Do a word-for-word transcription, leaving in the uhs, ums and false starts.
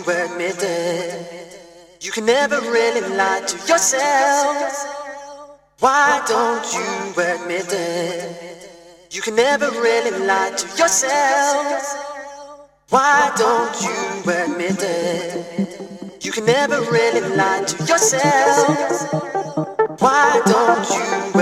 admit it? You can never really lie to yourself. Why don't you admit it? You can never really lie to yourself. Why don't you admit it? You can never really lie to yourself. Why don't you